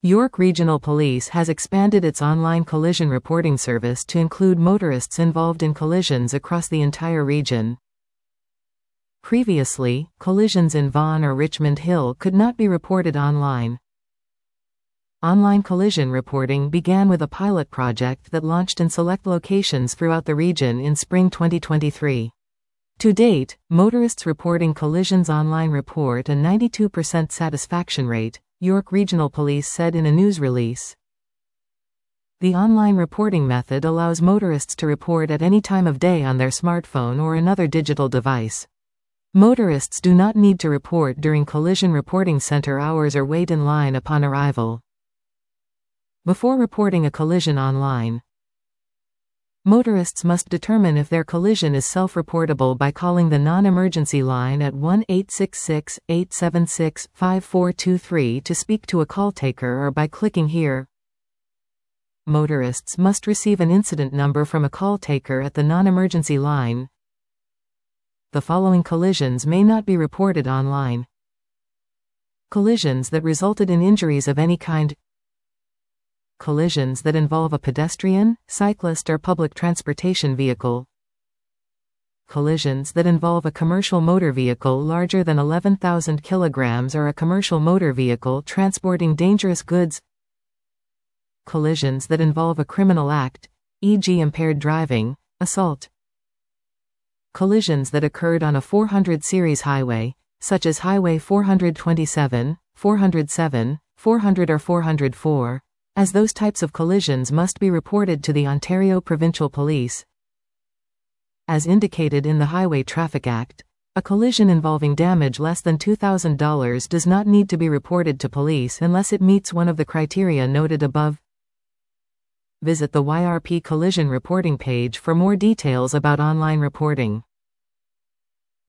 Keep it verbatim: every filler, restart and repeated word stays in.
York Regional Police has expanded its online collision reporting service to include motorists involved in collisions across the entire region. Previously, collisions in Vaughan or Richmond Hill could not be reported online. Online collision reporting began with a pilot project that launched in select locations throughout the region in spring twenty twenty-three. To date, motorists reporting collisions online report a ninety-two percent satisfaction rate, York Regional Police said in a news release. The online reporting method allows motorists to report at any time of day on their smartphone or another digital device. Motorists do not need to report during collision reporting center hours or wait in line upon arrival. Before reporting a collision online, motorists must determine if their collision is self-reportable by calling the non-emergency line at one eight six six, eight seven six, five four two three to speak to a call taker or by clicking here. Motorists must receive an incident number from a call taker at the non-emergency line. The following collisions may not be reported online. Collisions that resulted in injuries of any kind. Collisions that involve a pedestrian, cyclist or public transportation vehicle. Collisions that involve a commercial motor vehicle larger than eleven thousand kilograms or a commercial motor vehicle transporting dangerous goods. Collisions that involve a criminal act, for example impaired driving, assault. Collisions that occurred on a four hundred series highway, such as Highway four twenty-seven, four oh seven, four hundred or four oh four. As those types of collisions must be reported to the Ontario Provincial Police. As indicated in the Highway Traffic Act, a collision involving damage less than two thousand dollars does not need to be reported to police unless it meets one of the criteria noted above. Visit the Y R P Collision Reporting page for more details about online reporting.